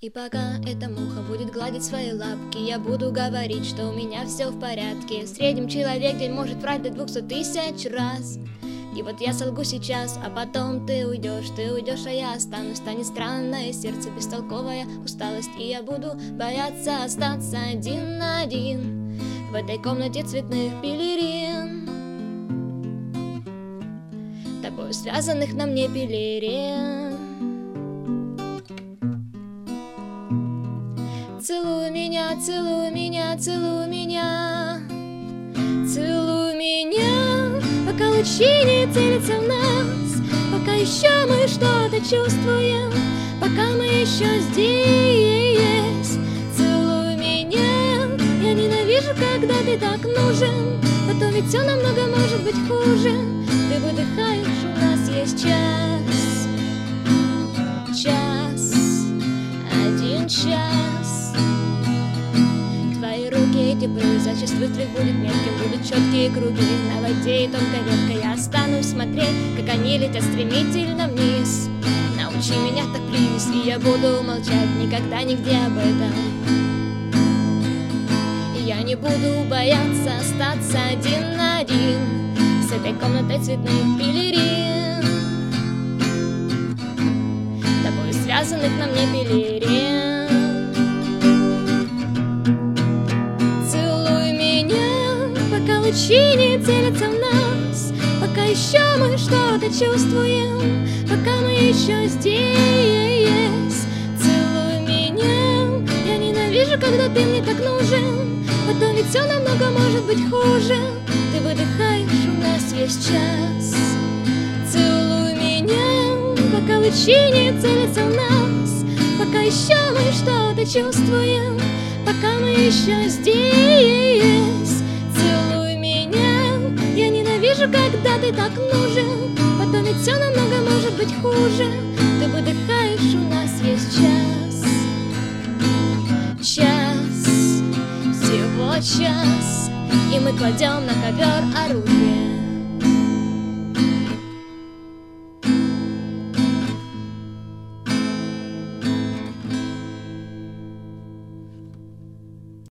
И пока эта муха будет гладить свои лапки, я буду говорить, что у меня все в порядке. В среднем человек день может врать до 200 000 раз. И вот я солгу сейчас, а потом ты уйдешь, а я останусь. Станет странное сердце, бестолковая усталость, и я буду бояться остаться один на один в этой комнате цветных пелерин, тобою связанных на мне пелерин. Целуй меня, целуй меня, целуй меня, целуй меня, пока лучи не целятся в нас, пока еще мы что-то чувствуем, пока мы еще здесь. Целуй меня, я ненавижу, когда ты так нужен, потом ведь все намного может быть хуже. Ты выдыхаешь, у нас есть час, один час. Твои руки теплые, зачаст выстрел будет метким, будут четкие круги на воде и тонкой веткой. Я останусь смотреть, как они летят стремительно вниз. Научи меня так, плиз, и я буду молчать никогда нигде об этом. И я не буду бояться остаться один на один с этой комнатой цветных пелерин, тобой связанных на мне пелерин. Лучи не целятся в нас, пока еще мы что-то чувствуем, пока мы еще здесь. Целуй меня, я ненавижу, когда ты мне так нужен, потом ведь все намного может быть хуже. Ты выдыхаешь, у нас есть час. Целуй меня, пока лучи не целятся в нас, пока еще мы что-то чувствуем, пока мы еще здесь. Когда ты так нужен, потом ведь все намного может быть хуже. Ты выдыхаешь, у нас есть час, всего час, и мы кладем на ковер оружие.